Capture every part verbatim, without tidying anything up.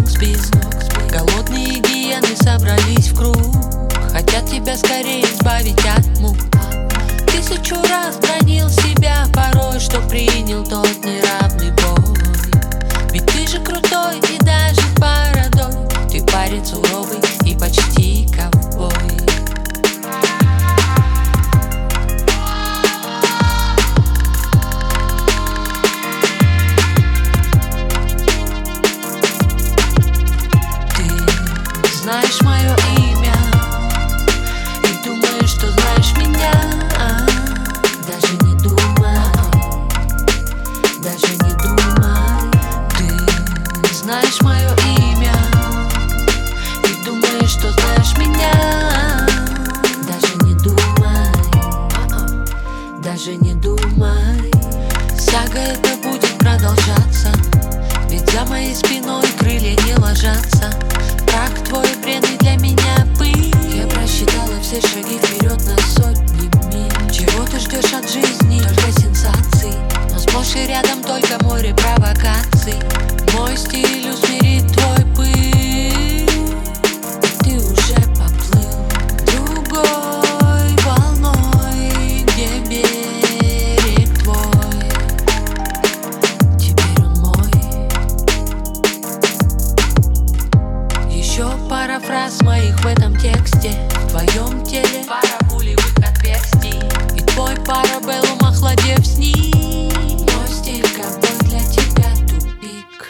ног сбил. Голодные гиены собрались в круг, хотят тебя скорее избавить от мук. Тысячу раз бронил себя порой, что принял тот неравный бой. Ведь ты же крутой и даже с бородой, ты парень суровый и почти ковбой. Знаешь мое имя и думаешь, что знаешь меня. Даже не думай, даже не думай. Ты знаешь мое имя и думаешь, что знаешь меня. Даже не думай, даже не думай. Сага эта будет продолжаться, ведь за моей спиной крылья не ложатся. Прах твой бренный для меня пыль. Я просчитала все шаги вперед на сотни миль. Чего ты ждешь от жизни? Только сенсаций, но сплошь и рядом только море провокаций. Мой стиль усмирит твой пыл, ты уже поплыл другой волной, где берег твой. Теперь он мой. Еще пара фраз моих в этом тексте. В твоем теле пара пулевых отверстий, и твой парабеллум, охладев с ним. Мой стиль ковбой для тебя тупик.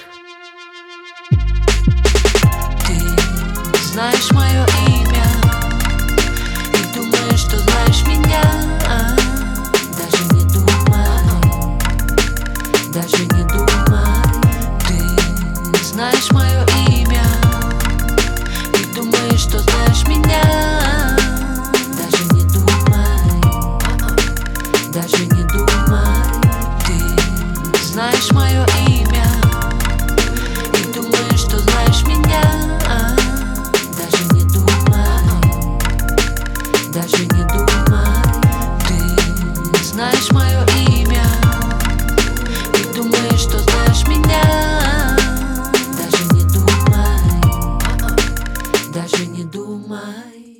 Ты знаешь мое имя и думаешь, что знаешь меня. Даже не думай, даже не думай. Ты знаешь мое имя и думаешь, что знаешь меня. Даже не думай, даже не думай. Ты знаешь мое имя и думаешь, что знаешь меня. Даже не думай, даже не думай. Ты знаешь мое имя и думаешь, что знаешь меня. Даже не думай, даже не думай.